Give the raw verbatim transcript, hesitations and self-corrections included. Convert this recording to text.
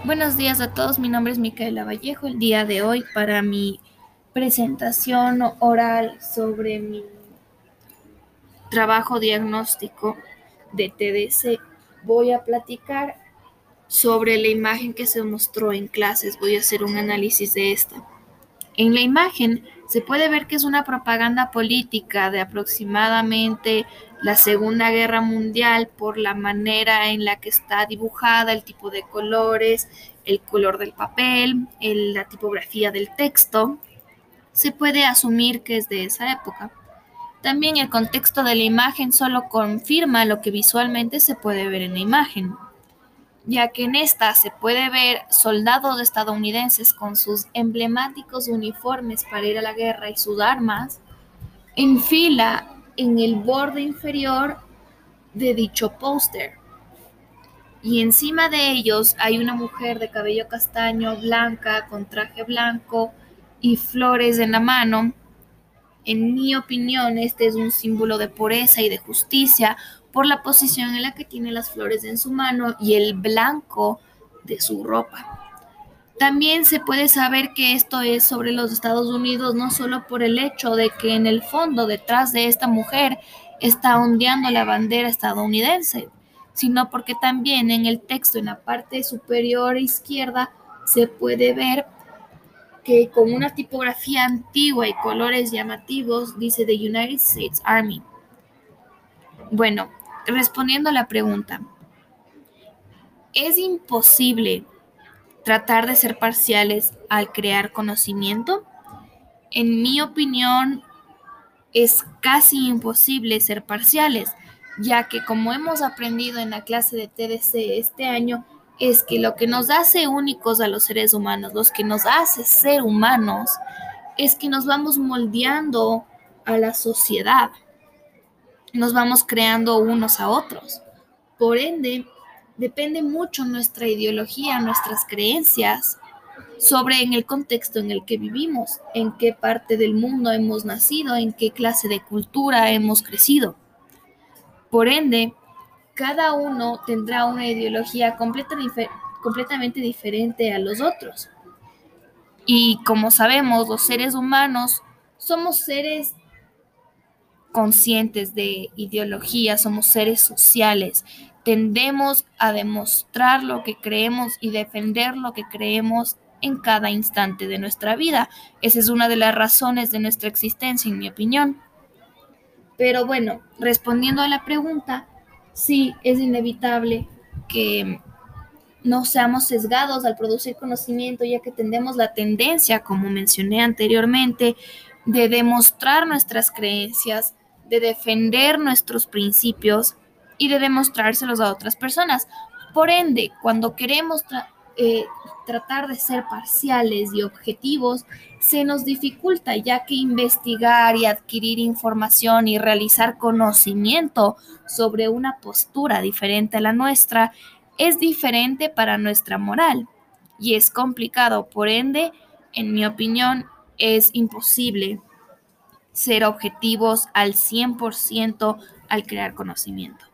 Buenos días a todos, mi nombre es Micaela Vallejo. El día de hoy, para mi presentación oral sobre mi trabajo diagnóstico de T D C, voy a platicar sobre la imagen que se mostró en clases. Voy a hacer un análisis de esta. En la imagen se puede ver que es una propaganda política de aproximadamente la Segunda Guerra Mundial por la manera en la que está dibujada, el tipo de colores, el color del papel, el- la tipografía del texto. Se puede asumir que es de esa época. También el contexto de la imagen solo confirma lo que visualmente se puede ver en la imagen, ya que en esta se puede ver soldados estadounidenses con sus emblemáticos uniformes para ir a la guerra y sus armas en fila en el borde inferior de dicho póster. Y encima de ellos hay una mujer de cabello castaño, blanca, con traje blanco y flores en la mano. En mi opinión, este es un símbolo de pureza y de justicia por la posición en la que tiene las flores en su mano y el blanco de su ropa. También se puede saber que esto es sobre los Estados Unidos, no solo por el hecho de que en el fondo, detrás de esta mujer, está ondeando la bandera estadounidense, sino porque también en el texto, en la parte superior izquierda, se puede ver que con una tipografía antigua y colores llamativos dice The United States Army. Bueno, respondiendo a la pregunta, ¿es imposible tratar de ser parciales al crear conocimiento? En mi opinión, es casi imposible ser parciales, ya que como hemos aprendido en la clase de T D C este año, es que lo que nos hace únicos a los seres humanos, los que nos hace ser humanos, es que nos vamos moldeando a la sociedad, nos vamos creando unos a otros. Por ende, depende mucho nuestra ideología, nuestras creencias sobre en el contexto en el que vivimos, en qué parte del mundo hemos nacido, en qué clase de cultura hemos crecido. Por ende, cada uno tendrá una ideología completa difer- completamente diferente a los otros. Y como sabemos, los seres humanos somos seres conscientes de ideología, somos seres sociales. Tendemos a demostrar lo que creemos y defender lo que creemos en cada instante de nuestra vida. Esa es una de las razones de nuestra existencia, en mi opinión. Pero bueno, respondiendo a la pregunta, sí es inevitable que no seamos sesgados al producir conocimiento, ya que tendemos la tendencia, como mencioné anteriormente, de demostrar nuestras creencias, de defender nuestros principios y de demostrárselos a otras personas. Por ende, cuando queremos tra- eh, tratar de ser parciales y objetivos, se nos dificulta, ya que investigar y adquirir información y realizar conocimiento sobre una postura diferente a la nuestra es diferente para nuestra moral y es complicado. Por ende, en mi opinión, es imposible ser objetivos al cien por ciento al crear conocimiento.